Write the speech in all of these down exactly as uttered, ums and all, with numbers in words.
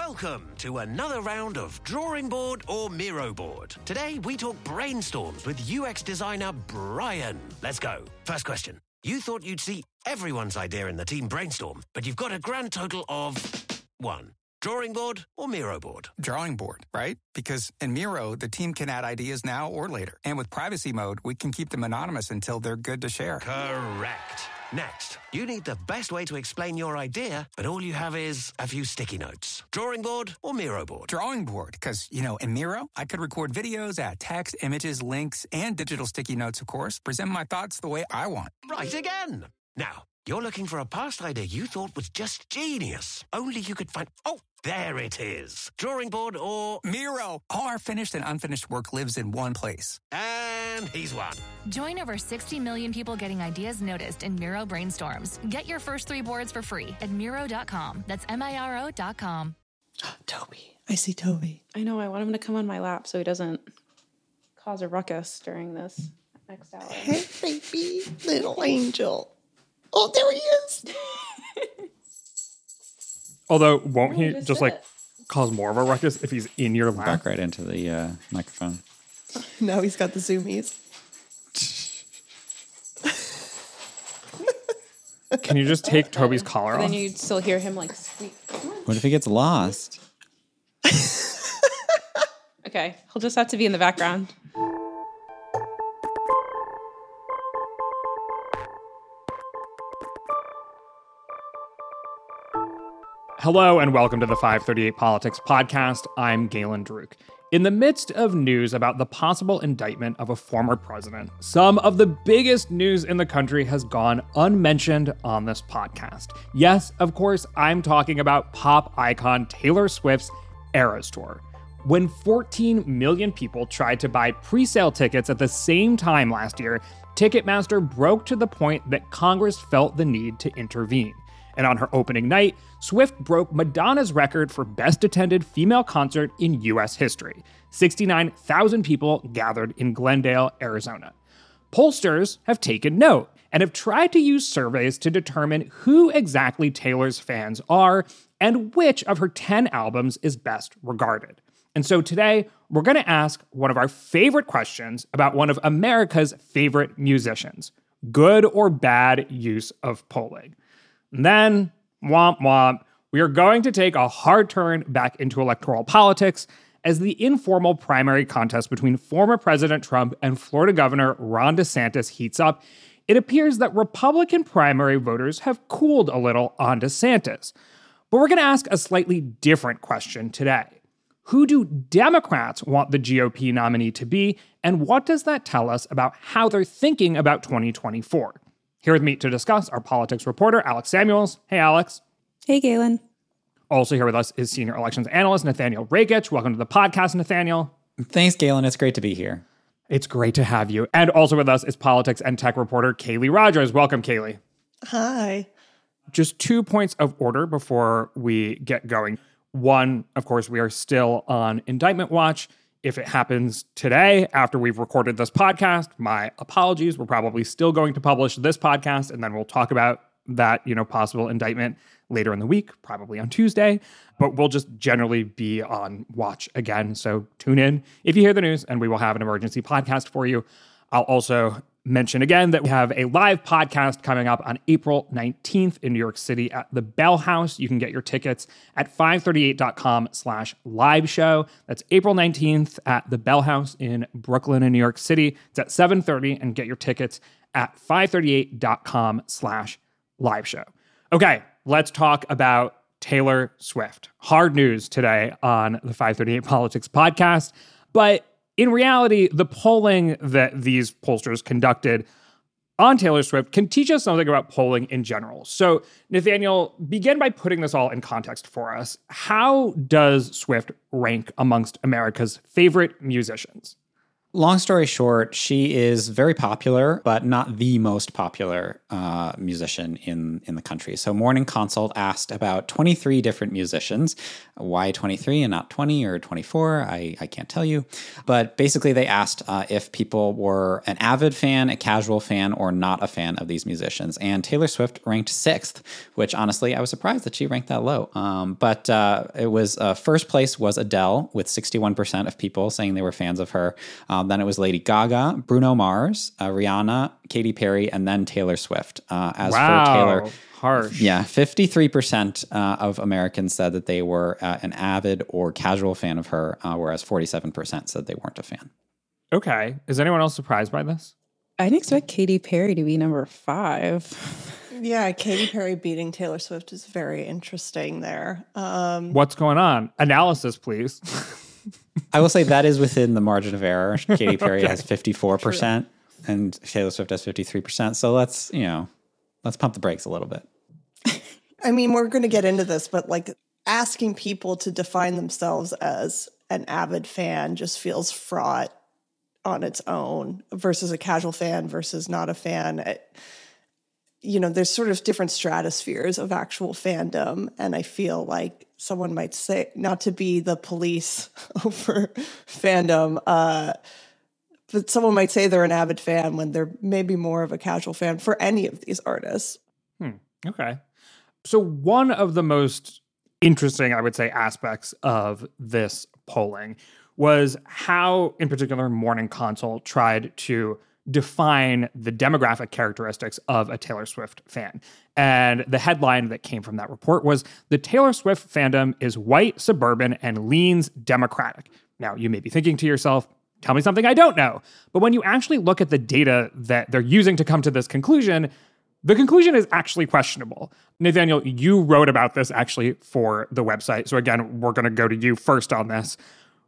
Welcome to another round of Drawing Board or Miro Board. Today, we talk brainstorms with U X designer Brian. Let's go. First question. You thought you'd see everyone's idea in the team brainstorm, but you've got a grand total of one. Drawing board or Miro board? Drawing board, right? Because in Miro, the team can add ideas now or later. And with privacy mode, we can keep them anonymous until they're good to share. Correct. Next, you need the best way to explain your idea, but all you have is a few sticky notes. Drawing board or Miro board? Drawing board, because, you know, in Miro, I could record videos, add text, images, links, and digital sticky notes, of course, present my thoughts the way I want. Right again. Now, you're looking for a past idea you thought was just genius. Only you could find... Oh, there it is. Drawing board or... Miro. All our finished and unfinished work lives in one place. And he's won. Join over sixty million people getting ideas noticed in Miro Brainstorms. Get your first three boards for free at Miro dot com. That's M I R O dot com. Toby. I see Toby. I know. I want him to come on my lap so he doesn't cause a ruckus during this next hour. Hey, baby. Little angel. Oh, there he is. Although, won't Oh, he just just, sit. like, cause more of a ruckus if he's in your lap? Back right into the uh, microphone. Now he's got the zoomies. Can you just take Toby's collar And off? then you'd still hear him like squeak. What if he gets lost? Okay, he'll just have to be in the background. Hello and welcome to the five thirty-eight Politics Podcast. I'm Galen Druk. In the midst of news about the possible indictment of a former president, some of the biggest news in the country has gone unmentioned on this podcast. Yes, of course, I'm talking about pop icon Taylor Swift's Eras Tour. When fourteen million people tried to buy pre-sale tickets at the same time last year, Ticketmaster broke to the point that Congress felt the need to intervene. And on her opening night, Swift broke Madonna's record for best attended female concert in U S history. sixty-nine thousand people gathered in Glendale, Arizona. Pollsters have taken note and have tried to use surveys to determine who exactly Taylor's fans are and which of her ten albums is best regarded. And so today, we're going to ask one of our favorite questions about one of America's favorite musicians. Good or bad use of polling? And then, womp womp, we are going to take a hard turn back into electoral politics as the informal primary contest between former President Trump and Florida Governor Ron DeSantis heats up. It appears that Republican primary voters have cooled a little on DeSantis. But we're going to ask a slightly different question today. Who do Democrats want the G O P nominee to be, and what does that tell us about how they're thinking about twenty twenty-four? Here with me to discuss our politics reporter, Alex Samuels. Hey, Alex. Hey, Galen. Also here with us is senior elections analyst Nathaniel Rakich. Welcome to the podcast, Nathaniel. Thanks, Galen. It's great to be here. It's great to have you. And also with us is politics and tech reporter Kaylee Rogers. Welcome, Kaylee. Hi. Just two points of order before we get going. One, of course, we are still on indictment watch. If it happens today, after we've recorded this podcast, my apologies. We're probably still going to publish this podcast, and then we'll talk about that, you know, possible indictment later in the week, probably on Tuesday. But we'll just generally be on watch again. So tune in if you hear the news, and we will have an emergency podcast for you. I'll also mention again that we have a live podcast coming up on April nineteenth in New York City at the Bell House. You can get your tickets at five thirty-eight dot com slash live show. That's April nineteenth at the Bell House in Brooklyn in New York City. It's at seven thirty, and get your tickets at five thirty-eight dot com slash live show. Okay, let's talk about Taylor Swift. Hard news today on the five thirty-eight Politics podcast, but in reality, the polling that these pollsters conducted on Taylor Swift can teach us something about polling in general. So, Nathaniel, begin by putting this all in context for us. How does Swift rank amongst America's favorite musicians? long story short, she is very popular, but not the most popular uh, musician in, in the country. So Morning Consult asked about twenty-three different musicians. Why twenty-three and not twenty or twenty-four? I, I can't tell you. But basically they asked uh, if people were an avid fan, a casual fan, or not a fan of these musicians. And Taylor Swift ranked sixth, which honestly, I was surprised that she ranked that low. Um, but uh, it was uh, first place was Adele with sixty-one percent of people saying they were fans of her. Um, then it was Lady Gaga, Bruno Mars, uh, Rihanna, Katy Perry, and then Taylor Swift. Uh, as wow, for Taylor, harsh. Yeah, fifty-three percent uh, of Americans said that they were uh, an avid or casual fan of her, uh, whereas forty-seven percent said they weren't a fan. Okay. Is anyone else surprised by this? I didn't expect Katy Perry to be number five. Yeah, Katy Perry beating Taylor Swift is very interesting there. Um, What's going on? Analysis, please. I will say that is within the margin of error. Katy Perry Okay. has fifty-four percent True. And Taylor Swift has fifty-three percent. So let's, you know, let's pump the brakes a little bit. I mean, we're going to get into this, but like asking people to define themselves as an avid fan just feels fraught on its own versus a casual fan versus not a fan. It, you know, there's sort of different stratospheres of actual fandom. And I feel like someone might say, not to be the police over fandom, uh, but someone might say they're an avid fan when they're maybe more of a casual fan for any of these artists. Hmm. Okay. So one of the most interesting, I would say, aspects of this polling was how, in particular, Morning Consult tried to define the demographic characteristics of a Taylor Swift fan. And the headline that came from that report was, "The Taylor Swift fandom is white, suburban, and leans Democratic." Now, you may be thinking to yourself, tell me something I don't know. But when you actually look at the data that they're using to come to this conclusion, the conclusion is actually questionable. Nathaniel, you wrote about this actually for the website. So again, we're going to go to you first on this.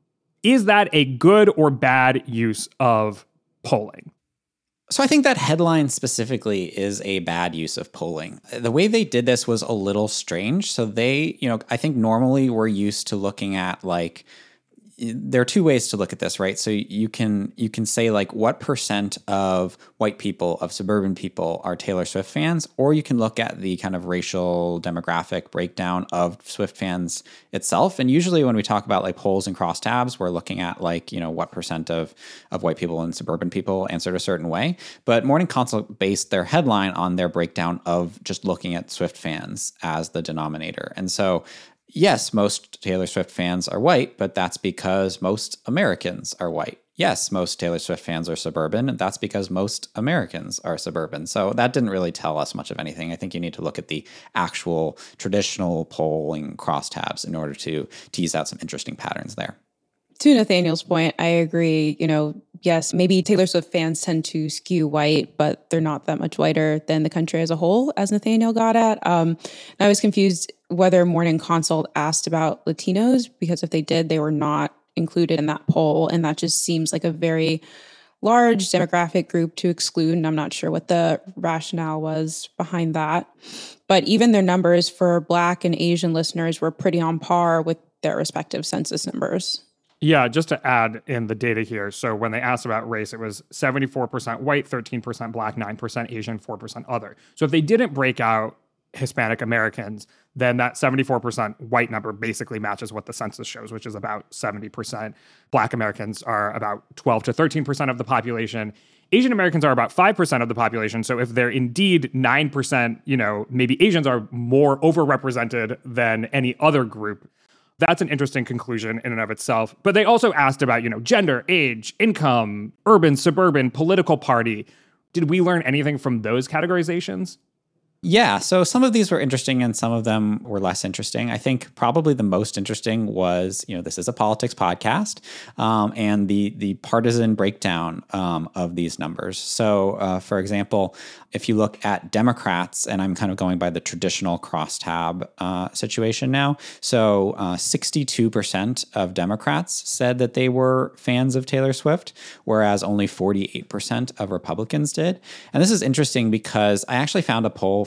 Is that a good or bad use of polling? So I think that headline specifically is a bad use of polling. The way they did this was a little strange. So they, you know, I think normally we're used to looking at like, there are two ways to look at this, right? So you can you can say like what percent of white people, of suburban people are Taylor Swift fans, or you can look at the kind of racial demographic breakdown of Swift fans itself. And usually when we talk about like polls and crosstabs, we're looking at like, you know, what percent of, of white people and suburban people answered a certain way. But Morning Consult based their headline on their breakdown of just looking at Swift fans as the denominator. And so yes, most Taylor Swift fans are white, but that's because most Americans are white. Yes, most Taylor Swift fans are suburban, and that's because most Americans are suburban. So that didn't really tell us much of anything. I think you need to look at the actual traditional polling crosstabs in order to tease out some interesting patterns there. To Nathaniel's point, I agree. You know, yes, maybe Taylor Swift fans tend to skew white, but they're not that much whiter than the country as a whole, as Nathaniel got at. Um, I was confused whether Morning Consult asked about Latinos, because if they did, they were not included in that poll. And that just seems like a very large demographic group to exclude. And I'm not sure what the rationale was behind that. But even their numbers for Black and Asian listeners were pretty on par with their respective census numbers. Yeah, just to add in the data here. So when they asked about race, it was seventy-four percent white, thirteen percent Black, nine percent Asian, four percent other. So if they didn't break out Hispanic Americans, then that seventy-four percent white number basically matches what the census shows, which is about seventy percent. Black Americans are about twelve to thirteen percent of the population. Asian Americans are about five percent of the population. So if they're indeed nine percent, you know, maybe Asians are more overrepresented than any other group. That's an interesting conclusion in and of itself. But they also asked about, you know, gender, age, income, urban, suburban, political party. Did we learn anything from those categorizations? Yeah, so some of these were interesting and some of them were less interesting. I think probably the most interesting was, you know, this is a politics podcast, um, and the the partisan breakdown um, of these numbers. So, uh, for example, if you look at Democrats, and I'm kind of going by the traditional crosstab uh, situation now, so uh, sixty-two percent of Democrats said that they were fans of Taylor Swift, whereas only forty-eight percent of Republicans did. And this is interesting because I actually found a poll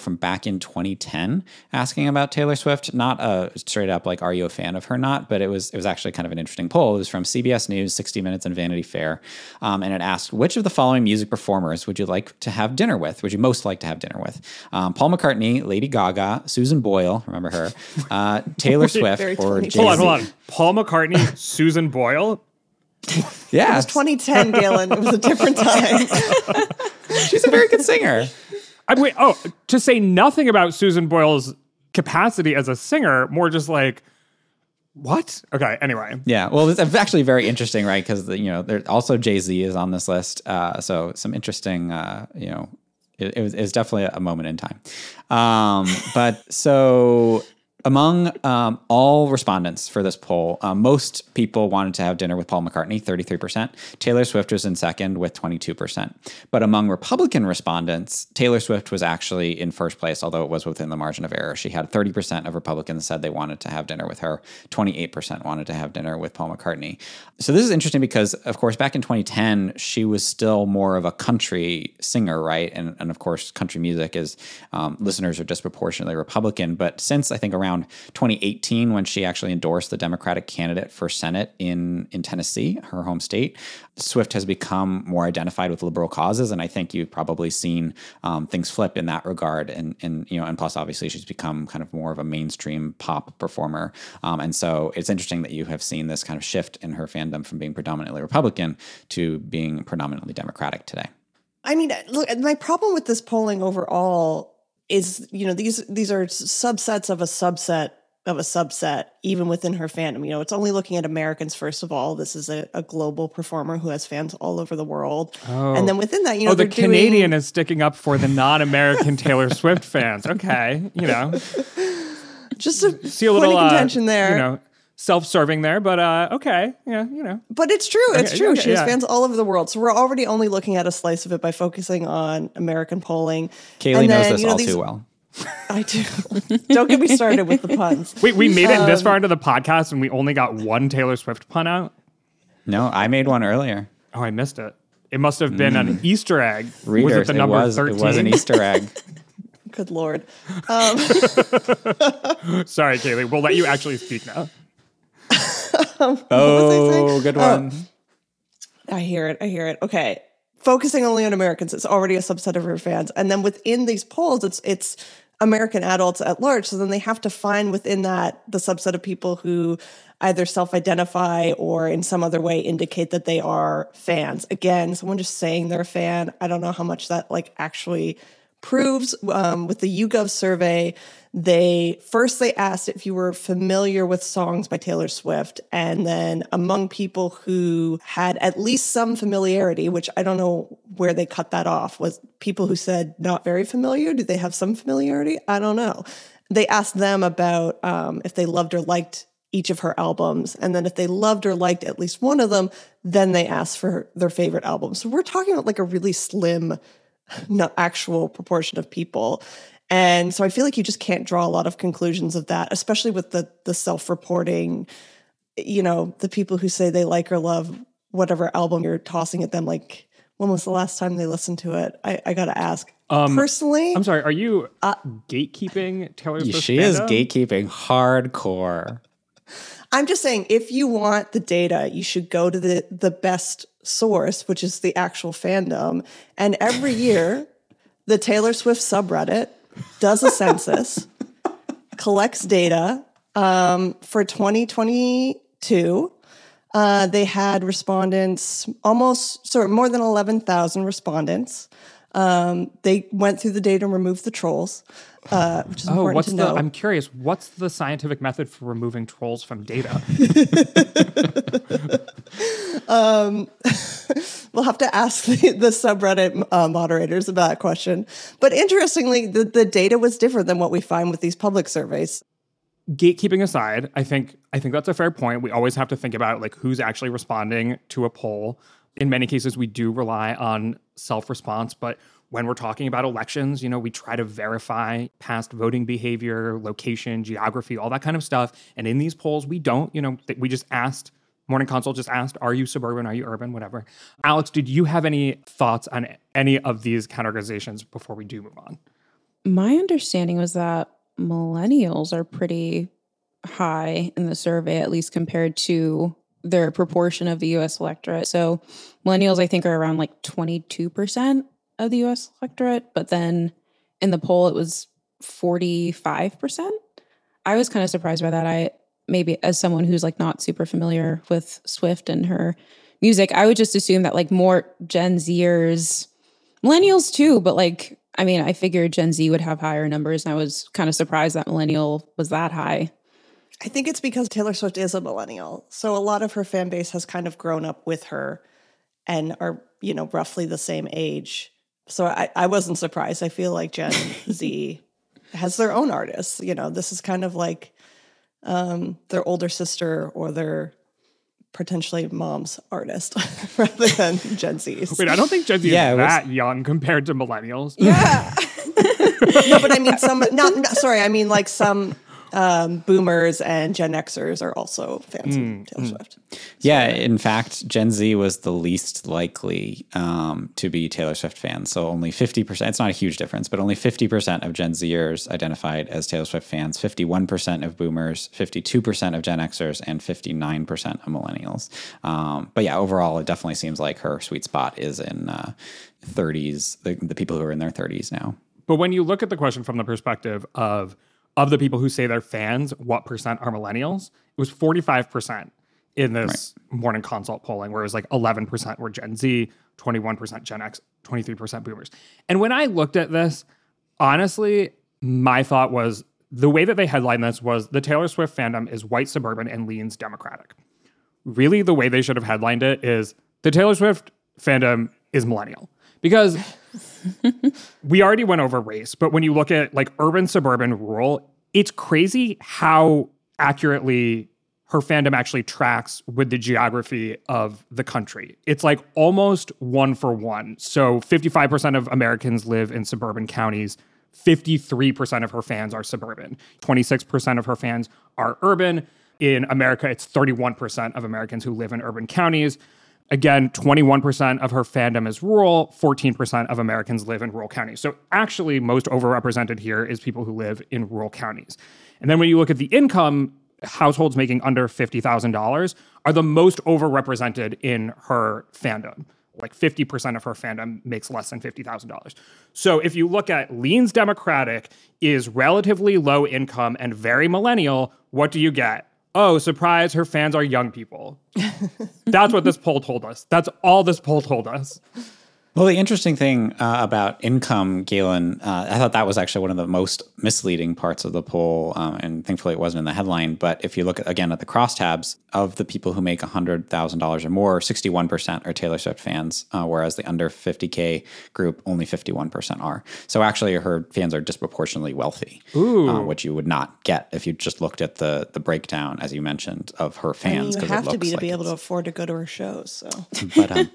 from back in twenty ten asking about Taylor Swift. Not a straight up like, are you a fan of her? Not, but it was it was actually kind of an interesting poll. It was from C B S News, sixty minutes, and Vanity Fair, um, and it asked, which of the following music performers would you like to have dinner with? Would you most like to have dinner with? Um, Paul McCartney, Lady Gaga, Susan Boyle, remember her, uh, Taylor Swift, or Jay-Z. Hold on, hold on. Paul McCartney, Susan Boyle. Yeah, It was twenty ten, Galen. It was a different time. She's a very good singer. I wait. Oh, to say nothing about Susan Boyle's capacity as a singer, more just like, what? Okay. Anyway. Yeah. Well, it's actually very interesting, right? Because you know, there also Jay-Z is on this list, uh, so some interesting, uh, you know, it, it was it was definitely a moment in time. Um, but so. Among um, all respondents for this poll, uh, most people wanted to have dinner with Paul McCartney, thirty-three percent. Taylor Swift was in second with twenty-two percent. But among Republican respondents, Taylor Swift was actually in first place, although it was within the margin of error. She had thirty percent of Republicans said they wanted to have dinner with her. twenty-eight percent wanted to have dinner with Paul McCartney. So this is interesting because, of course, back in twenty ten, she was still more of a country singer, right? And, and of course, country music is, um, listeners are disproportionately Republican. But since I think around twenty eighteen, when she actually endorsed the Democratic candidate for Senate in, in Tennessee, her home state, Swift has become more identified with liberal causes. And I think you've probably seen um, things flip in that regard. And, and, you know, and plus, obviously, she's become kind of more of a mainstream pop performer. Um, and so it's interesting that you have seen this kind of shift in her fandom from being predominantly Republican to being predominantly Democratic today. I mean, look, my problem with this polling overall is, you know, these these are subsets of a subset of a subset, even within her fandom. You know, it's only looking at Americans, first of all. This is a, a global performer who has fans all over the world. Oh. And then within that, you know, oh, the they're Canadian doing, is sticking up for the non-American Taylor Swift fans. Okay, you know. just a See a point little of contention uh, there. You know, self-serving there, but uh, okay, yeah, you know. But it's true. It's Okay, true. okay, She has yeah. fans all over the world. So we're already only looking at a slice of it by focusing on American polling. Kaylee And knows then, this you know, all these- too well. I do. Don't get me started with the puns. Wait, we made it Um, this far into the podcast and we only got one Taylor Swift pun out? No, I made one earlier. Oh, I missed it. It must have been an Easter egg. Readers, was it the number was, thirteen? It was an Easter egg. Good Lord. Um, Sorry, Kaylee. We'll let you actually speak now. Oh, good one. I hear it. I hear it. Okay. Focusing only on Americans, it's already a subset of her fans. And then within these polls, it's it's American adults at large. So then they have to find within that the subset of people who either self-identify or in some other way indicate that they are fans. Again, someone just saying they're a fan, I don't know how much that like actually proves. Um, with the YouGov survey, they first they asked if you were familiar with songs by Taylor Swift, and then among people who had at least some familiarity, which I don't know where they cut that off, was people who said not very familiar. Do they have some familiarity? I don't know. They asked them about um, if they loved or liked each of her albums, and then if they loved or liked at least one of them, then they asked for their favorite album. So we're talking about like a really slim, not actual proportion of people. And so I feel like you just can't draw a lot of conclusions of that, especially with the the self-reporting, you know, the people who say they like or love whatever album you're tossing at them. Like, when was the last time they listened to it? I, I got to ask. Um, Personally, I'm sorry. Are you uh, gatekeeping Taylor Swift? She is fandom? gatekeeping hardcore. I'm just saying, if you want the data, you should go to the, the best source, which is the actual fandom. And every year, the Taylor Swift subreddit does a census, collects data. Um, for twenty twenty-two, uh, they had respondents, almost, sorry, more than eleven thousand respondents. Um, they went through the data and removed the trolls, uh, which is Oh, important what's to the? know. I'm curious. What's the scientific method for removing trolls from data? um, we'll have to ask the, the subreddit uh, moderators about that question. But interestingly, the, the data was different than what we find with these public surveys. Gatekeeping aside, I think I think that's a fair point. We always have to think about like who's actually responding to a poll. In many cases, we do rely on self-response, but when we're talking about elections, you know, we try to verify past voting behavior, location, geography, all that kind of stuff. And in these polls, we don't, you know, th- we just asked, Morning Consult just asked, are you suburban, are you urban, whatever. Alex, did you have any thoughts on any of these categorizations before we do move on? My understanding was that millennials are pretty high in the survey, at least compared to their proportion of the U S electorate. So millennials, I think, are around like twenty-two percent of the U S electorate, but then in the poll, it was forty-five percent. I was kind of surprised by that. I maybe as someone who's like not super familiar with Swift and her music, I would just assume that like more Gen Zers, millennials too, but like, I mean, I figured Gen Z would have higher numbers, and I was kind of surprised that millennial was that high. I think it's because Taylor Swift is a millennial. So a lot of her fan base has kind of grown up with her and are, you know, roughly the same age. So I, I wasn't surprised. I feel like Gen Z has their own artists. You know, this is kind of like um, their older sister or their potentially mom's artist rather than Gen Z's. Wait, I don't think Gen Z Yeah, is it was- that young compared to millennials. Yeah. No, but I mean some, not, not sorry, I mean like some um, boomers and Gen Xers are also fans Mm, of Taylor Swift. Yeah, in fact, Gen Z was the least likely um, to be Taylor Swift fans. So only fifty percent, it's not a huge difference, but only fifty percent of Gen Zers identified as Taylor Swift fans, fifty-one percent of boomers, fifty-two percent of Gen Xers, and fifty-nine percent of millennials. Um, but yeah, overall, it definitely seems like her sweet spot is in uh, thirties, the, the people who are in their thirties now. But when you look at the question from the perspective of of the people who say they're fans, what percent are millennials? It was forty-five percent in this right. morning consult polling, where it was like eleven percent were Gen Z, twenty-one percent Gen X, twenty-three percent boomers. And when I looked at this, honestly, my thought was the way that they headlined this was the Taylor Swift fandom is white suburban and leans Democratic. Really, the way they should have headlined it is the Taylor Swift fandom is millennial. Because we already went over race, but when you look at like urban, suburban, rural, it's crazy how accurately her fandom actually tracks with the geography of the country. It's like almost one for one. So fifty-five percent of Americans live in suburban counties. fifty-three percent of her fans are suburban. twenty-six percent of her fans are urban. In America, it's thirty-one percent of Americans who live in urban counties. Again, twenty-one percent of her fandom is rural, fourteen percent of Americans live in rural counties. So actually, most overrepresented here is people who live in rural counties. And then when you look at the income, households making under fifty thousand dollars are the most overrepresented in her fandom. Like fifty percent of her fandom makes less than fifty thousand dollars. So if you look at leans Democratic, is relatively low income and very millennial, what do you get? Oh, surprise, her fans are young people. That's what this poll told us. That's all this poll told us. Well, the interesting thing uh, about income, Galen, uh, I thought that was actually one of the most misleading parts of the poll, um, and thankfully it wasn't in the headline. But if you look at, again at the crosstabs, of the people who make one hundred thousand dollars or more, sixty-one percent are Taylor Swift fans, uh, whereas the under fifty K group, only fifty-one percent are. So actually her fans are disproportionately wealthy, uh, which you would not get if you just looked at the the breakdown, as you mentioned, of her fans. I mean, you have it to be to like be able to afford to go to her shows. So. But, um,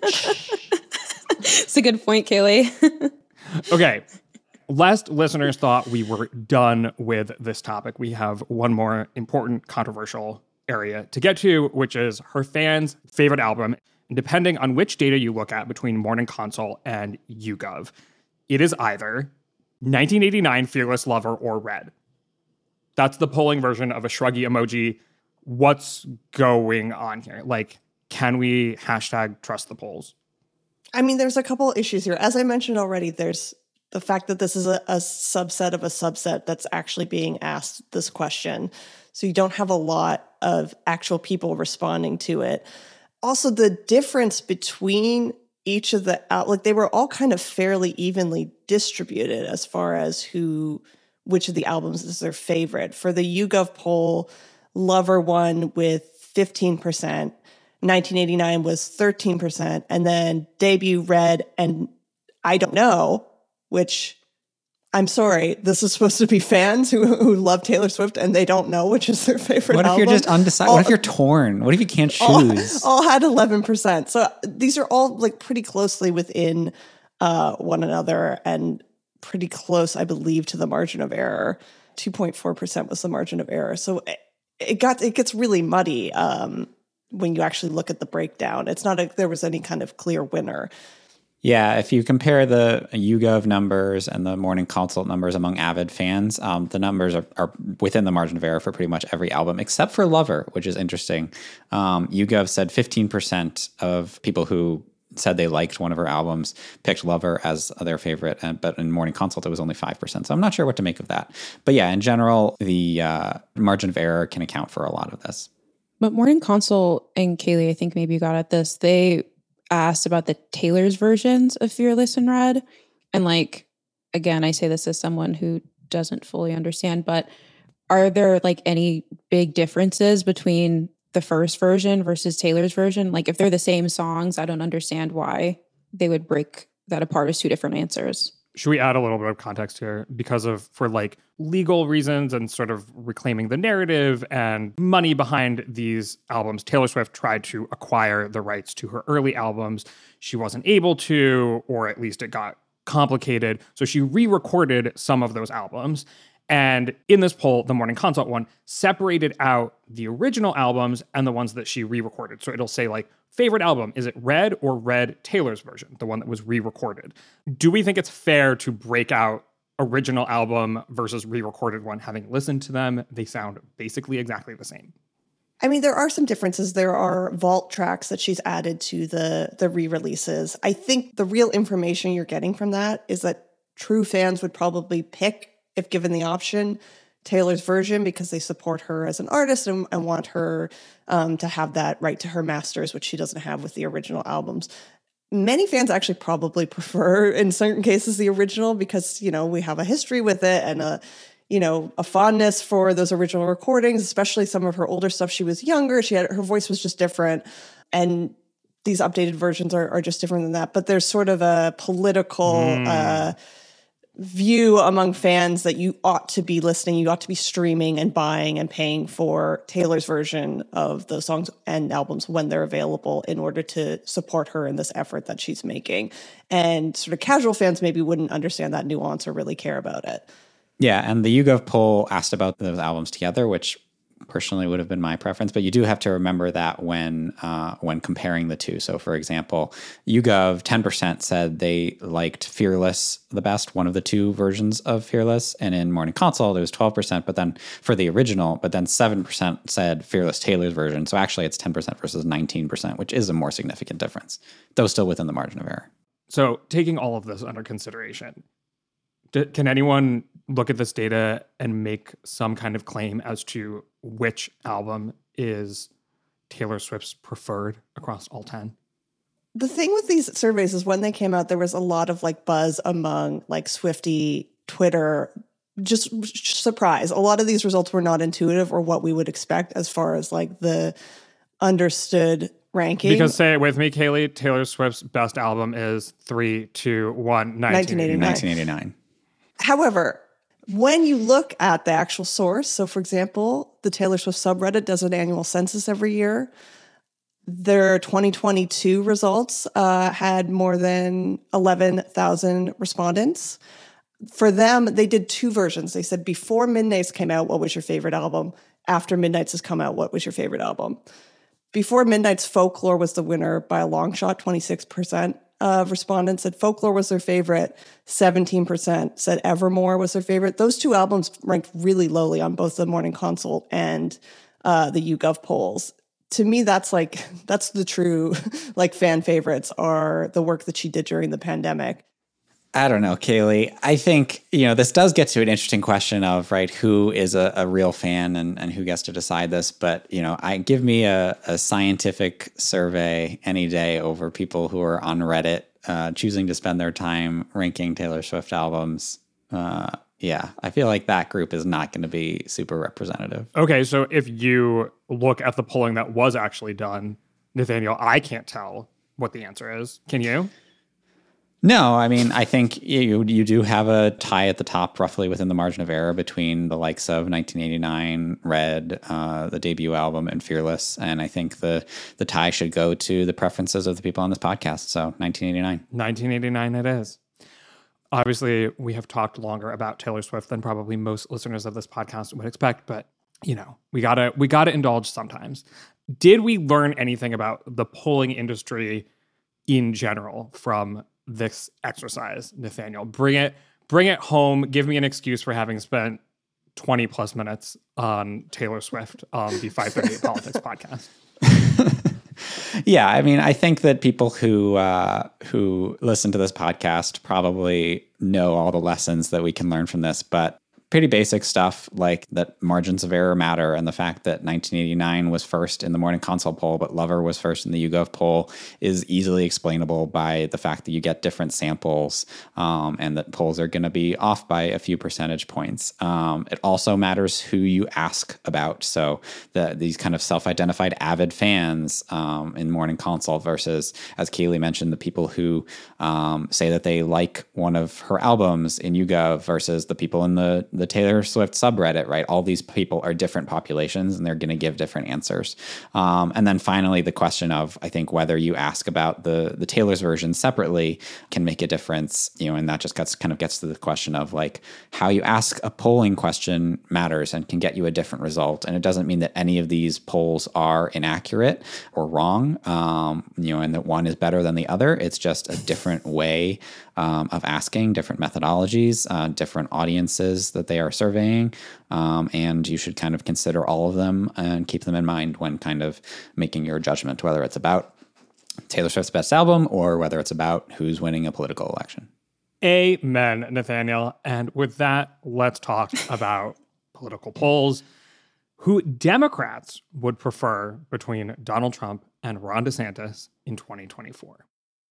It's a good point, Kaylee. Okay. Lest listeners thought we were done with this topic, we have one more important controversial area to get to, which is her fans' favorite album. And depending on which data you look at between Morning Consult and YouGov, it is either nineteen eighty-nine Fearless Lover or Red. That's the polling version of a shruggy emoji. What's going on here? Like, can we hashtag trust the polls? I mean, there's a couple issues here. As I mentioned already, there's the fact that this is a, a subset of a subset that's actually being asked this question. So you don't have a lot of actual people responding to it. Also, the difference between each of the out, like they were all kind of fairly evenly distributed as far as who, which of the albums is their favorite. For the YouGov poll, Lover won with fifteen percent. nineteen eighty-nine was thirteen percent, and then Debut, Red, and I Don't Know, which, I'm sorry, this is supposed to be fans who, who love Taylor Swift and they don't know which is their favorite what if album. you're just undecided? What if you're torn? What if you can't choose? All, all had eleven percent. So these are all like pretty closely within uh, one another and pretty close, I believe, to the margin of error. two point four percent was the margin of error. So it, it got it gets really muddy. Um, when you actually look at the breakdown. It's not like there was any kind of clear winner. Yeah, if you compare the YouGov numbers and the Morning Consult numbers among avid fans, um, the numbers are, are within the margin of error for pretty much every album, except for Lover, which is interesting. Um, YouGov said fifteen percent of people who said they liked one of her albums picked Lover as their favorite, and, but in Morning Consult, it was only five percent. So I'm not sure what to make of that. But yeah, in general, the uh, margin of error can account for a lot of this. But Morning Consult, and Kaylee, I think maybe you got at this, they asked about the Taylor's versions of Fearless and Red. And like, again, I say this as someone who doesn't fully understand, but are there like any big differences between the first version versus Taylor's version? Like if they're the same songs, I don't understand why they would break that apart as two different answers. Should we add a little bit of context here? Because of, for like legal reasons and sort of reclaiming the narrative and money behind these albums, Taylor Swift tried to acquire the rights to her early albums. She wasn't able to, or at least it got complicated. So she re-recorded some of those albums. And in this poll, the Morning Consult one separated out the original albums and the ones that she re-recorded. So it'll say like, favorite album, is it Red or Red Taylor's version, the one that was re-recorded? Do we think it's fair to break out original album versus re-recorded one? Having listened to them, they sound basically exactly the same. I mean, there are some differences. There are vault tracks that she's added to the, the re-releases. I think the real information you're getting from that is that true fans would probably pick, if given the option, Taylor's version because they support her as an artist and, and want her um, to have that right to her masters, which she doesn't have with the original albums. Many fans actually probably prefer, in certain cases, the original because, you know, we have a history with it and a, you know, a fondness for those original recordings, especially some of her older stuff. She was younger. She had, her voice was just different. And these updated versions are, are just different than that. But there's sort of a political mm. uh, view among fans that you ought to be listening, you ought to be streaming and buying and paying for Taylor's version of the songs and albums when they're available in order to support her in this effort that she's making. And sort of casual fans maybe wouldn't understand that nuance or really care about it. Yeah, and the YouGov poll asked about those albums together, which personally would have been my preference, but you do have to remember that when uh, when comparing the two. So, for example, YouGov, ten percent said they liked Fearless the best, one of the two versions of Fearless, and in Morning Consult, it was twelve percent, but then for the original, but then seven percent said Fearless Taylor's version. So actually, it's ten percent versus nineteen percent, which is a more significant difference, though still within the margin of error. So, taking all of this under consideration, d- can anyone look at this data and make some kind of claim as to which album is Taylor Swift's preferred across all ten? The thing with these surveys is when they came out, there was a lot of like buzz among like Swiftie Twitter, just surprise. A lot of these results were not intuitive or what we would expect as far as like the understood ranking. Because say it with me, Kaylee, Taylor Swift's best album is three, two, one, nineteen eighty-nine. nineteen eighty-nine. However, when you look at the actual source, so for example, the Taylor Swift subreddit does an annual census every year. Their twenty twenty-two results uh, had more than eleven thousand respondents. For them, they did two versions. They said before Midnights came out, what was your favorite album? After Midnights has come out, what was your favorite album? Before Midnights, Folklore was the winner by a long shot, twenty-six percent. Of respondents said Folklore was their favorite. seventeen percent said Evermore was their favorite. Those two albums ranked really lowly on both the Morning Consult and uh, the YouGov polls. To me, that's like, that's the true like fan favorites are the work that she did during the pandemic. I don't know, Kaylee. I think, you know, this does get to an interesting question of, right, who is a, a real fan and, and who gets to decide this. But, you know, I give me a, a scientific survey any day over people who are on Reddit uh, choosing to spend their time ranking Taylor Swift albums. Uh, yeah, I feel like that group is not going to be super representative. Okay, so if you look at the polling that was actually done, Nathaniel, I can't tell what the answer is. Can you? No, I mean, I think you you do have a tie at the top, roughly within the margin of error between the likes of nineteen eighty-nine, Red, uh, the debut album, and Fearless. And I think the the tie should go to the preferences of the people on this podcast. So nineteen eighty-nine. nineteen eighty-nine it is. Obviously, we have talked longer about Taylor Swift than probably most listeners of this podcast would expect, but you know, we gotta we gotta indulge sometimes. Did we learn anything about the polling industry in general from this exercise, Nathaniel. Bring it, bring it home. Give me an excuse for having spent twenty plus minutes on Taylor Swift on the five thirty-eight Politics podcast. Yeah, I mean, I think that people who uh, who listen to this podcast probably know all the lessons that we can learn from this, but pretty basic stuff like that margins of error matter, and the fact that nineteen eighty-nine was first in the Morning Consult poll, but Lover was first in the YouGov poll is easily explainable by the fact that you get different samples um, and that polls are going to be off by a few percentage points. Um, it also matters who you ask about. So the, these kind of self-identified avid fans um, in Morning Consult versus, as Kaylee mentioned, the people who um, say that they like one of her albums in YouGov versus the people in the the Taylor Swift subreddit, right? All these people are different populations and they're going to give different answers. Um, and then finally, the question of, I think, whether you ask about the the Taylor's version separately can make a difference, you know, and that just gets kind of gets to the question of like how you ask a polling question matters and can get you a different result. And it doesn't mean that any of these polls are inaccurate or wrong, um, you know, and that one is better than the other. It's just a different way um, of asking, different methodologies, uh, different audiences that they are surveying, um, and you should kind of consider all of them and keep them in mind when kind of making your judgment, whether it's about Taylor Swift's best album or whether it's about who's winning a political election. Amen, Nathaniel. And with that, let's talk about political polls. Who Democrats would prefer between Donald Trump and Ron DeSantis in twenty twenty-four.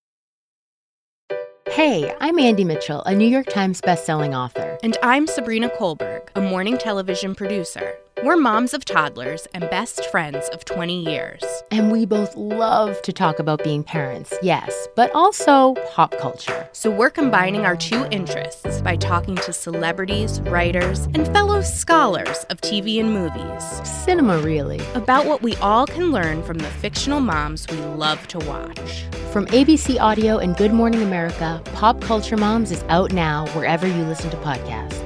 Hey, I'm Andy Mitchell, a New York Times bestselling author. And I'm Sabrina Kohlberg, a morning television producer. We're moms of toddlers and best friends of twenty years. And we both love to talk about being parents, yes, but also pop culture. So we're combining our two interests by talking to celebrities, writers, and fellow scholars of T V and movies. Cinema, really. About what we all can learn from the fictional moms we love to watch. From A B C Audio and Good Morning America, Pop Culture Moms is out now wherever you listen to podcasts.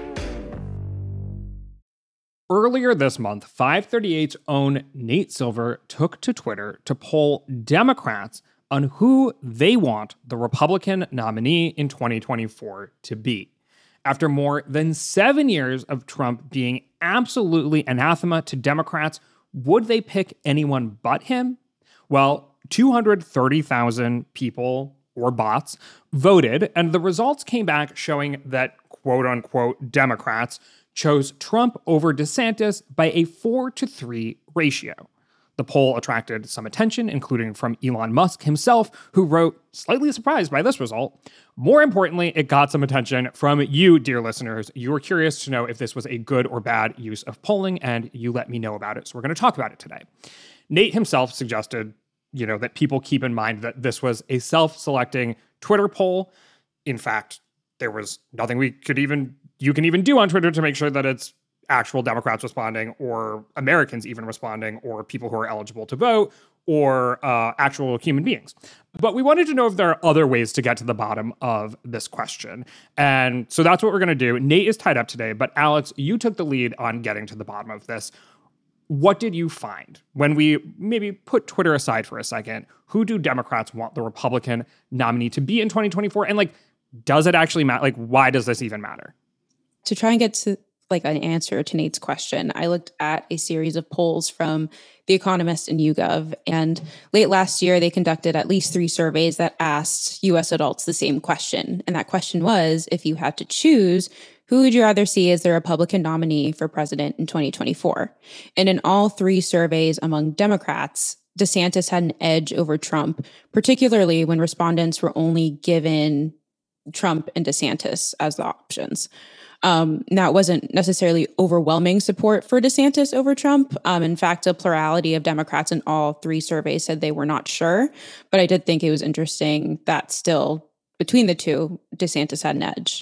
Earlier this month, five thirty-eight's own Nate Silver took to Twitter to poll Democrats on who they want the Republican nominee in twenty twenty-four to be. After more than seven years of Trump being absolutely anathema to Democrats, would they pick anyone but him? Well, two hundred thirty thousand people, or bots, voted, and the results came back showing that quote-unquote Democrats chose Trump over DeSantis by a four to three ratio. The poll attracted some attention, including from Elon Musk himself, who wrote, slightly surprised by this result. More importantly, it got some attention from you, dear listeners. You were curious to know if this was a good or bad use of polling, and you let me know about it. So we're going to talk about it today. Nate himself suggested, you know, that people keep in mind that this was a self-selecting Twitter poll. In fact, there was nothing we could even you can even do on Twitter to make sure that it's actual Democrats responding or Americans even responding or people who are eligible to vote or uh, actual human beings. But we wanted to know if there are other ways to get to the bottom of this question. And so that's what we're going to do. Nate is tied up today, but Alex, you took the lead on getting to the bottom of this. What did you find when we maybe put Twitter aside for a second? Who do Democrats want the Republican nominee to be in twenty twenty-four? And like, does it actually matter? Like, why does this even matter? To try and get to like an answer to Nate's question, I looked at a series of polls from The Economist and YouGov. And late last year, they conducted at least three surveys that asked U S adults the same question. And that question was, if you had to choose, who would you rather see as the Republican nominee for president in twenty twenty-four? And in all three surveys among Democrats, DeSantis had an edge over Trump, particularly when respondents were only given Trump and DeSantis as the options. Um, now, it wasn't necessarily overwhelming support for DeSantis over Trump. Um, in fact, a plurality of Democrats in all three surveys said they were not sure. But I did think it was interesting that still, between the two, DeSantis had an edge.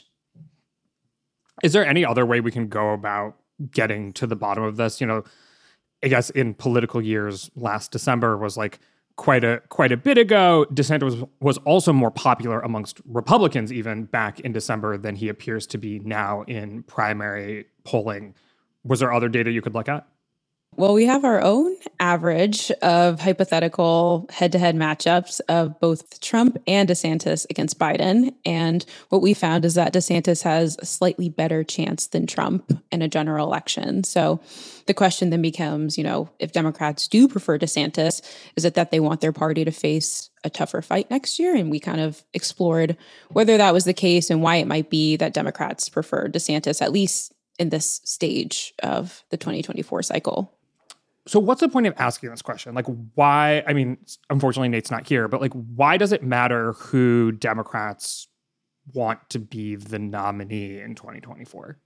Is there any other way we can go about getting to the bottom of this? You know, I guess in political years, last December was like quite a quite a bit ago. DeSantis was, was also more popular amongst Republicans even back in December than he appears to be now in primary polling. Was there other data you could look at? Well, we have our own average of hypothetical head-to-head matchups of both Trump and DeSantis against Biden. And what we found is that DeSantis has a slightly better chance than Trump in a general election. So the question then becomes, you know, if Democrats do prefer DeSantis, is it that they want their party to face a tougher fight next year? And we kind of explored whether that was the case and why it might be that Democrats prefer DeSantis, at least in this stage of the twenty twenty-four cycle. So what's the point of asking this question? Like, why? I mean, unfortunately, Nate's not here, but like, why does it matter who Democrats want to be the nominee in twenty twenty-four?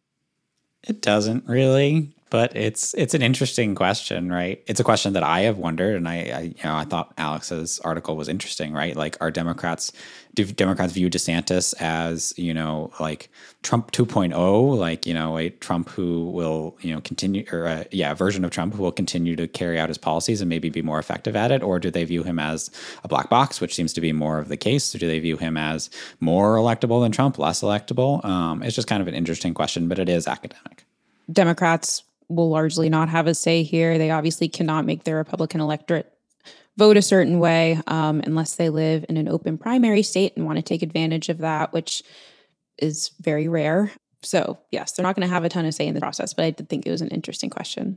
It doesn't really, but it's it's an interesting question, right? It's a question that I have wondered, and I, I you know I thought Alex's article was interesting, right? Like, are Democrats do Democrats view DeSantis as, you know, like Trump two point oh, like, you know, a Trump who will, you know, continue, or a, yeah, a version of Trump who will continue to carry out his policies and maybe be more effective at it? Or do they view him as a black box, which seems to be more of the case? Or do they view him as more electable than Trump, less electable? Um, it's just kind of an interesting question, but it is academic. Democrats will largely not have a say here. They obviously cannot make their Republican electorate vote a certain way um, unless they live in an open primary state and want to take advantage of that, which is very rare. So yes, they're not going to have a ton of say in the process, but I did think it was an interesting question.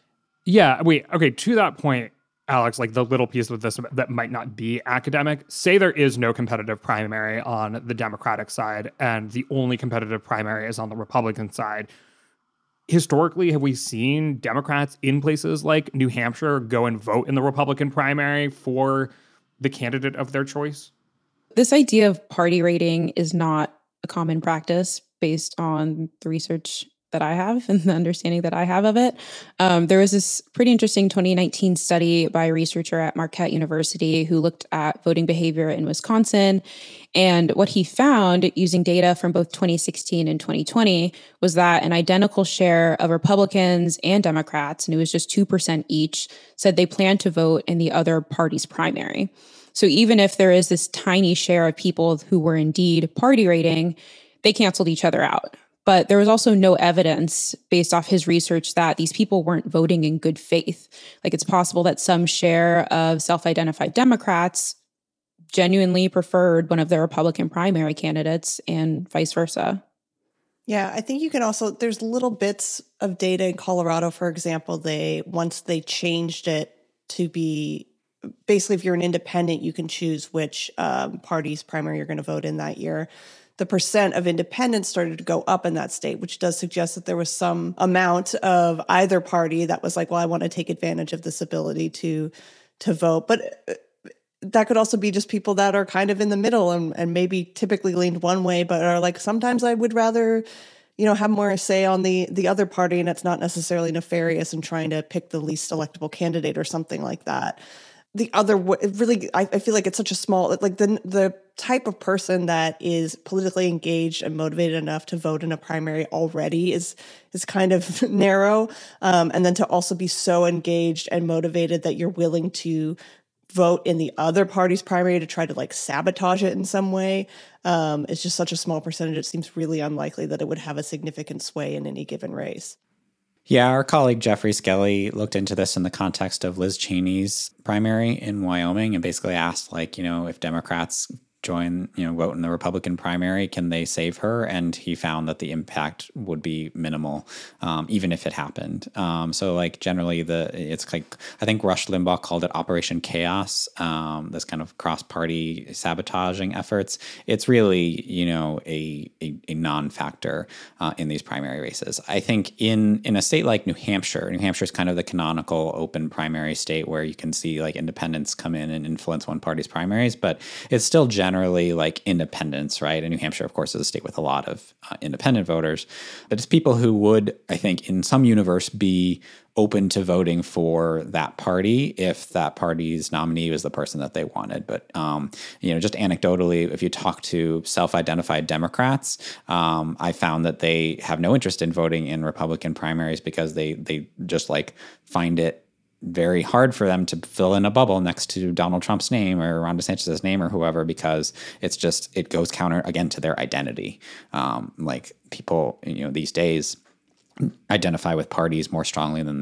Yeah, wait, okay, to that point, Alex, like the little piece with this that might not be academic, say there is no competitive primary on the Democratic side and the only competitive primary is on the Republican side. Historically, have we seen Democrats in places like New Hampshire go and vote in the Republican primary for the candidate of their choice? This idea of party rating is not a common practice based on the research that I have and the understanding that I have of it. Um, there was this pretty interesting twenty nineteen study by a researcher at Marquette University who looked at voting behavior in Wisconsin. And what he found using data from both twenty sixteen and twenty twenty was that an identical share of Republicans and Democrats, and it was just two percent each, said they plan to vote in the other party's primary. So even if there is this tiny share of people who were indeed party rating, they canceled each other out. But there was also no evidence based off his research that these people weren't voting in good faith. Like, it's possible that some share of self-identified Democrats genuinely preferred one of their Republican primary candidates and vice versa. Yeah, I think you can also, there's little bits of data in Colorado, for example, they, once they changed it to be, basically if you're an independent, you can choose which um, party's primary you're going to vote in that year. The percent of independents started to go up in that state, which does suggest that there was some amount of either party that was like, well, I want to take advantage of this ability to to vote. But that could also be just people that are kind of in the middle and, and maybe typically leaned one way, but are like, sometimes I would rather, you know, have more say on the the other party, and it's not necessarily nefarious in trying to pick the least electable candidate or something like that. The other, it really, I, I feel like it's such a small, like the the type of person that is politically engaged and motivated enough to vote in a primary already is is kind of narrow. Um, and then to also be so engaged and motivated that you're willing to vote in the other party's primary to try to like sabotage it in some way. Um, it's just such a small percentage. It seems really unlikely that it would have a significant sway in any given race. Yeah, our colleague Jeffrey Skelly looked into this in the context of Liz Cheney's primary in Wyoming and basically asked, like, you know, if Democrats join, you know, vote in the Republican primary, can they save her? And he found that the impact would be minimal, um, even if it happened. Um, so like generally the, it's like, I think Rush Limbaugh called it Operation Chaos, um, this kind of cross-party sabotaging efforts. It's really, you know, a, a, a non-factor uh, in these primary races. I think in, in a state like New Hampshire, New Hampshire is kind of the canonical open primary state where you can see like independents come in and influence one party's primaries, but it's still generally generally like independents, right? And New Hampshire, of course, is a state with a lot of uh, independent voters. But it's people who would, I think, in some universe be open to voting for that party if that party's nominee was the person that they wanted. But, um, you know, just anecdotally, if you talk to self-identified Democrats, um, I found that they have no interest in voting in Republican primaries because they they just like find it very hard for them to fill in a bubble next to Donald Trump's name or Ron DeSantis' name or whoever, because it's just, it goes counter again to their identity. Um, like people, you know, these days identify with parties more strongly than they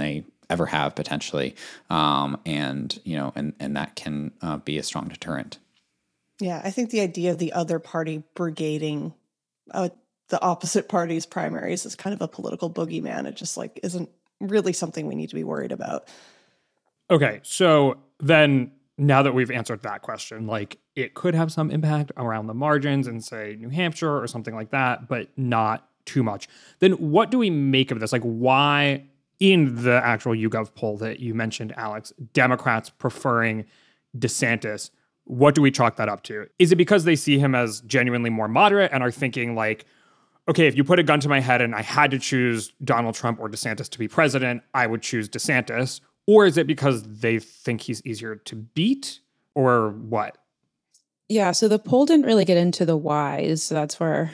ever have potentially. Um, and, you know, and, and that can uh, be a strong deterrent. Yeah, I think the idea of the other party brigading uh, the opposite party's primaries is kind of a political boogeyman. It just like isn't really something we need to be worried about. Okay, so then now that we've answered that question, like it could have some impact around the margins in, say, New Hampshire or something like that, but not too much. Then what do we make of this? Like, why in the actual YouGov poll that you mentioned, Alex, Democrats preferring DeSantis, what do we chalk that up to? Is it because they see him as genuinely more moderate and are thinking like, okay, if you put a gun to my head and I had to choose Donald Trump or DeSantis to be president, I would choose DeSantis? Or is it because they think he's easier to beat, or what? Yeah, so the poll didn't really get into the whys. So that's where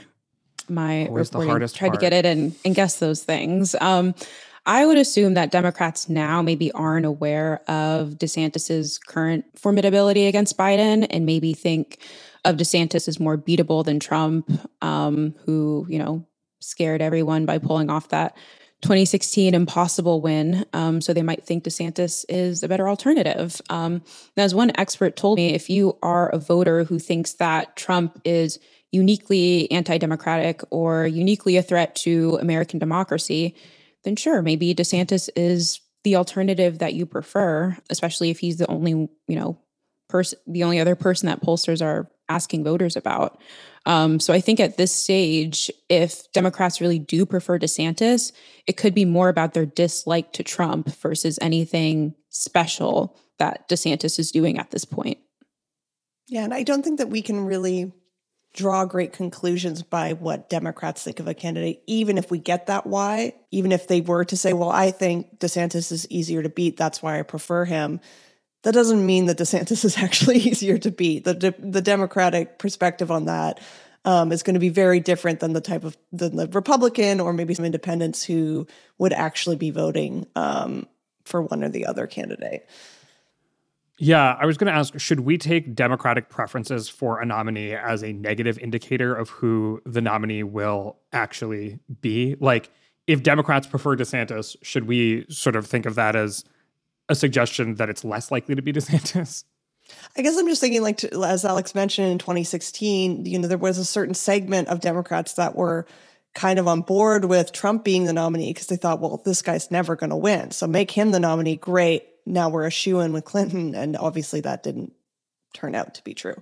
my Always the reporting hardest tried part. to get it and, and guess those things. Um, I would assume that Democrats now maybe aren't aware of DeSantis's current formidability against Biden and maybe think of DeSantis as more beatable than Trump, um, who, you know, scared everyone by pulling off that twenty sixteen impossible win. Um, so they might think DeSantis is a better alternative. Um, as one expert told me, if you are a voter who thinks that Trump is uniquely anti-democratic or uniquely a threat to American democracy, then sure, maybe DeSantis is the alternative that you prefer, especially if he's the only, you know, person, the only other person that pollsters are asking voters about. Um, so I think at this stage, if Democrats really do prefer DeSantis, it could be more about their dislike to Trump versus anything special that DeSantis is doing at this point. Yeah, and I don't think that we can really draw great conclusions by what Democrats think of a candidate, even if we get that why, even if they were to say, well, I think DeSantis is easier to beat, that's why I prefer him. That doesn't mean that DeSantis is actually easier to beat. The de- the Democratic perspective on that um, is going to be very different than the type of than the Republican or maybe some independents who would actually be voting um, for one or the other candidate. Yeah, I was going to ask, should we take Democratic preferences for a nominee as a negative indicator of who the nominee will actually be? Like, if Democrats prefer DeSantis, should we sort of think of that as a suggestion that it's less likely to be DeSantis? I guess I'm just thinking, like, to, as Alex mentioned in twenty sixteen, you know, there was a certain segment of Democrats that were kind of on board with Trump being the nominee because they thought, well, this guy's never going to win. So make him the nominee. Great. Now we're a shoo-in with Clinton. And obviously that didn't turn out to be true.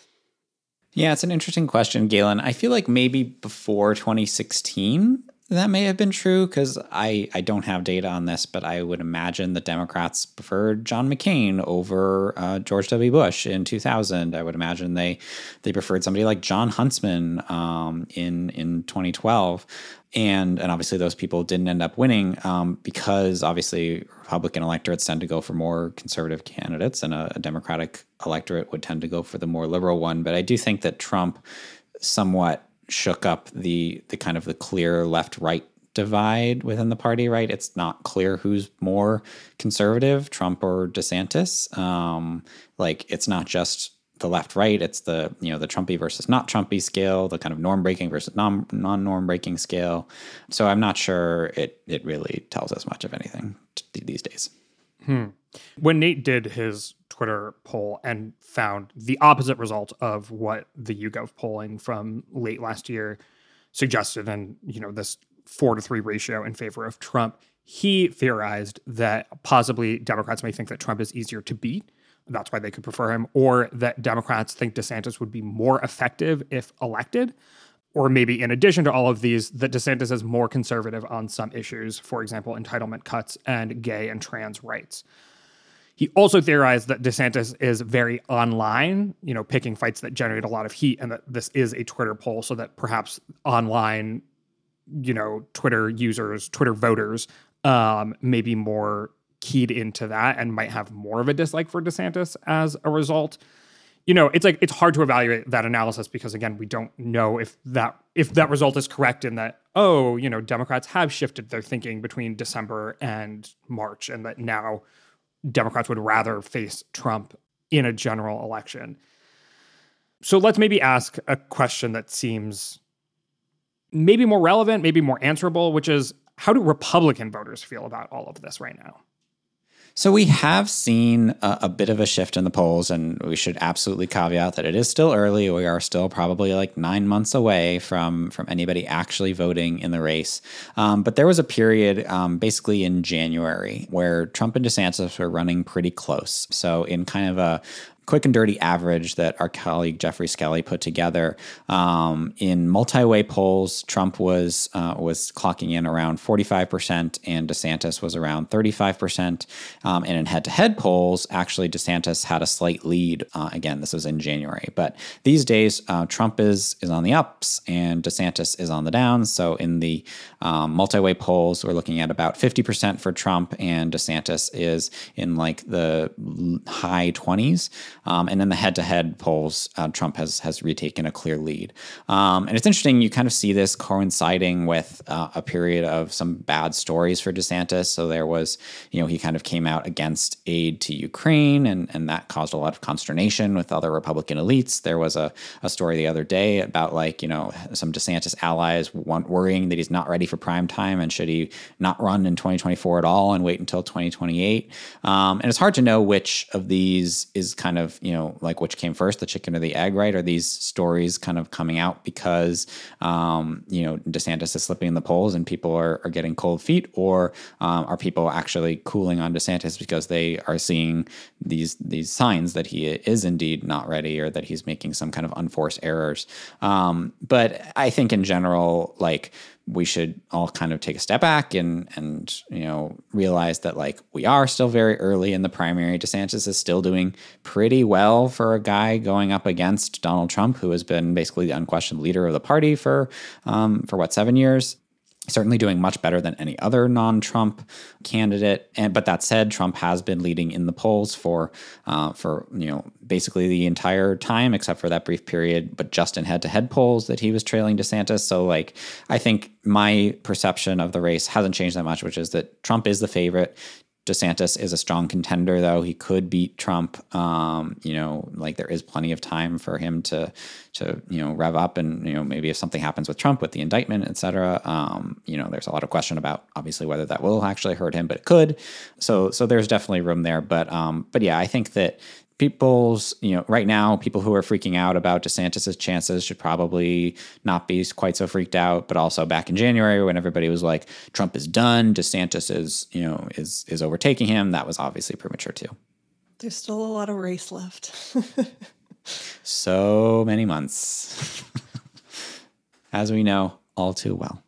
Yeah, it's an interesting question, Galen. I feel like maybe before twenty sixteen, that may have been true because I, I don't have data on this, but I would imagine the Democrats preferred John McCain over uh, George W. Bush in two thousand. I would imagine they they preferred somebody like John Huntsman um, in in twenty twelve. And and obviously those people didn't end up winning um, because obviously Republican electorates tend to go for more conservative candidates and a, a Democratic electorate would tend to go for the more liberal one. But I do think that Trump somewhat shook up the the kind of the clear left-right divide within the party, right? It's not clear who's more conservative, Trump or DeSantis. Um, like it's not just the left-right, it's the, you know, the Trumpy versus not Trumpy scale, the kind of norm-breaking versus non, non-norm-breaking scale. So I'm not sure it it really tells us much of anything t- these days. Hmm. When Nate did his Twitter poll and found the opposite result of what the YouGov polling from late last year suggested, and, you know, this four to three ratio in favor of Trump, he theorized that possibly Democrats may think that Trump is easier to beat. That's why they could prefer him, or that Democrats think DeSantis would be more effective if elected, or maybe in addition to all of these, that DeSantis is more conservative on some issues, for example, entitlement cuts and gay and trans rights. He also theorized that DeSantis is very online, you know, picking fights that generate a lot of heat, and that this is a Twitter poll, so that perhaps online, you know, Twitter users, Twitter voters um, may be more keyed into that and might have more of a dislike for DeSantis as a result. You know, it's like it's hard to evaluate that analysis because, again, we don't know if that if that result is correct in that, oh, you know, Democrats have shifted their thinking between December and March, and that now Democrats would rather face Trump in a general election. So let's maybe ask a question that seems maybe more relevant, maybe more answerable, which is, how do Republican voters feel about all of this right now? So we have seen a, a bit of a shift in the polls, and we should absolutely caveat that it is still early. We are still probably like nine months away from, from anybody actually voting in the race. Um, but there was a period um, basically in January where Trump and DeSantis were running pretty close. So in kind of a quick and dirty average that our colleague Jeffrey Skelly put together. Um, in multi-way polls, Trump was uh, was clocking in around forty-five percent and DeSantis was around thirty-five percent. Um, and in head-to-head polls, actually DeSantis had a slight lead. Uh, again, this was in January. But these days, uh, Trump is is on the ups and DeSantis is on the downs. So in the um, multi-way polls, we're looking at about fifty percent for Trump and DeSantis is in like the high twenties. Um, and in the head-to-head polls, uh, Trump has has retaken a clear lead. Um, and it's interesting, you kind of see this coinciding with uh, a period of some bad stories for DeSantis. So there was, you know, he kind of came out against aid to Ukraine, and, and that caused a lot of consternation with other Republican elites. There was a, a story the other day about, like, you know, some DeSantis allies want, worrying that he's not ready for prime time, and should he not run in twenty twenty-four at all and wait until twenty twenty-eight. Um, and it's hard to know which of these is kind of, you know, like which came first, the chicken or the egg, right? Are these stories kind of coming out because, um, you know, DeSantis is slipping in the polls and people are, are getting cold feet, or um, are people actually cooling on DeSantis because they are seeing these these signs that he is indeed not ready, or that he's making some kind of unforced errors? Um, but I think in general, like, we should all kind of take a step back and, and, you know, realize that, like, we are still very early in the primary. DeSantis is still doing pretty well for a guy going up against Donald Trump, who has been basically the unquestioned leader of the party for, um, for what, seven years? Certainly doing much better than any other non-Trump candidate. And but that said, Trump has been leading in the polls for uh, for you know basically the entire time, except for that brief period, but just in head-to-head polls that he was trailing DeSantis. So, like, I think my perception of the race hasn't changed that much, which is that Trump is the favorite. DeSantis is a strong contender, though. He could beat Trump. Um, you know, like, there is plenty of time for him to, to you know, rev up. And, you know, maybe if something happens with Trump, with the indictment, et cetera, um, you know, there's a lot of question about, obviously, whether that will actually hurt him, but it could. So, so there's definitely room there. But, um, but yeah, I think that people's, you know, right now, people who are freaking out about DeSantis's chances should probably not be quite so freaked out. But also back in January, when everybody was like, Trump is done, DeSantis is, you know, is is overtaking him, that was obviously premature too. There's still a lot of race left. So many months, as we know all too well.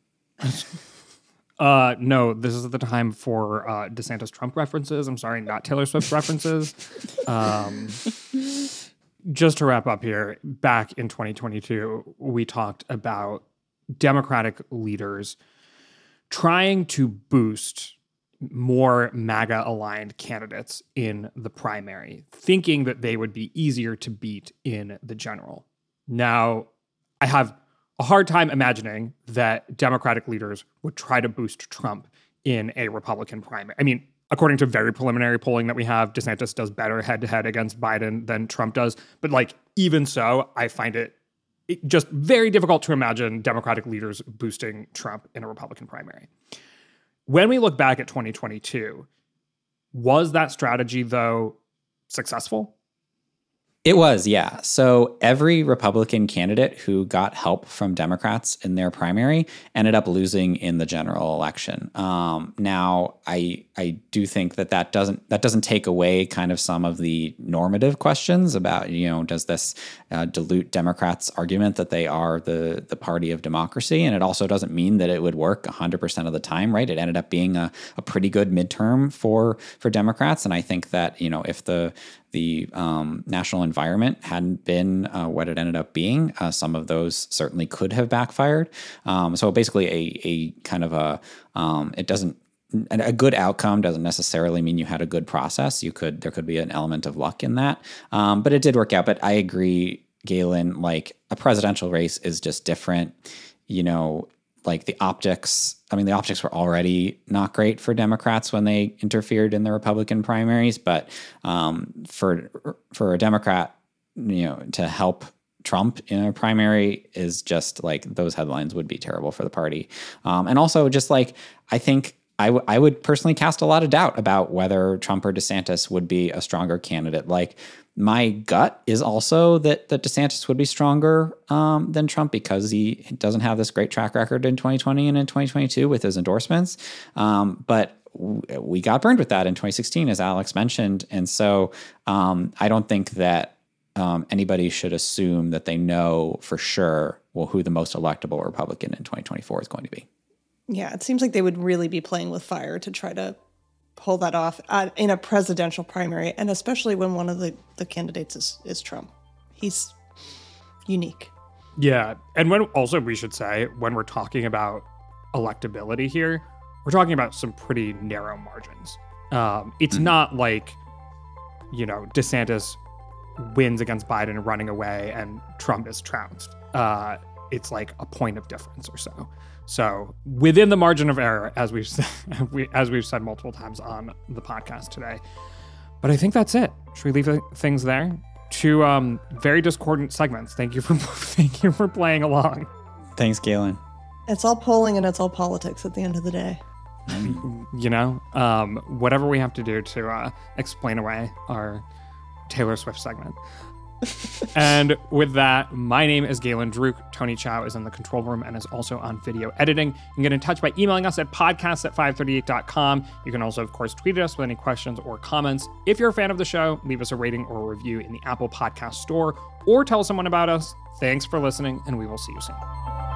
Uh, no, this is the time for uh, DeSantis Trump references. I'm sorry, not Taylor Swift references. Um, just to wrap up here, back in twenty twenty-two, we talked about Democratic leaders trying to boost more MAGA-aligned candidates in the primary, thinking that they would be easier to beat in the general. Now, I have a hard time imagining that Democratic leaders would try to boost Trump in a Republican primary. I mean, according to very preliminary polling that we have, DeSantis does better head-to-head against Biden than Trump does. But, like, even so, I find it just very difficult to imagine Democratic leaders boosting Trump in a Republican primary. When we look back at twenty twenty-two, was that strategy, though, successful? It was, yeah. So every Republican candidate who got help from Democrats in their primary ended up losing in the general election. Um, now, I I do think that that doesn't that doesn't take away kind of some of the normative questions about, you know, does this uh, dilute Democrats' argument that they are the the party of democracy? And it also doesn't mean that it would work one hundred percent of the time, right? It ended up being a, a pretty good midterm for for Democrats, and I think that, you know, if the the um, national environment hadn't been uh, what it ended up being, uh, some of those certainly could have backfired. Um, so basically a, a kind of a, um, it doesn't, a good outcome doesn't necessarily mean you had a good process. You could, there could be an element of luck in that. Um, but it did work out. But I agree, Galen, like, a presidential race is just different. You know, like the optics, I mean, the optics were already not great for Democrats when they interfered in the Republican primaries, but um, for for a Democrat, you know, to help Trump in a primary is just like, those headlines would be terrible for the party. Um, and also just like, I think I, w- I would personally cast a lot of doubt about whether Trump or DeSantis would be a stronger candidate. Like, my gut is also that, that DeSantis would be stronger um, than Trump because he doesn't have this great track record in twenty twenty and in twenty twenty-two with his endorsements. Um, but w- we got burned with that in twenty sixteen, as Alex mentioned. And so um, I don't think that um, anybody should assume that they know for sure, well, who the most electable Republican in twenty twenty-four is going to be. Yeah, it seems like they would really be playing with fire to try to pull that off uh, in a presidential primary, and especially when one of the, the candidates is, is Trump. He's unique. Yeah. And when also we should say, when we're talking about electability here, we're talking about some pretty narrow margins. Um, it's mm-hmm. not like, you know, DeSantis wins against Biden running away and Trump is trounced. Uh, it's like a point of difference or so. So within the margin of error, as we've said, as we've said multiple times on the podcast today. But I think that's it. Should we leave things there? Two um, very discordant segments. Thank you for thank you for playing along. Thanks, Galen. It's all polling and it's all politics at the end of the day. You know, um, whatever we have to do to uh, explain away our Taylor Swift segment. And with that, my name is Galen Druk. Tony Chow is in the control room and is also on video editing. You can get in touch by emailing us at podcast at five thirty-eight dot com. You can also, of course, tweet at us with any questions or comments. If you're a fan of the show, leave us a rating or a review in the Apple Podcast Store or tell someone about us. Thanks for listening, and we will see you soon.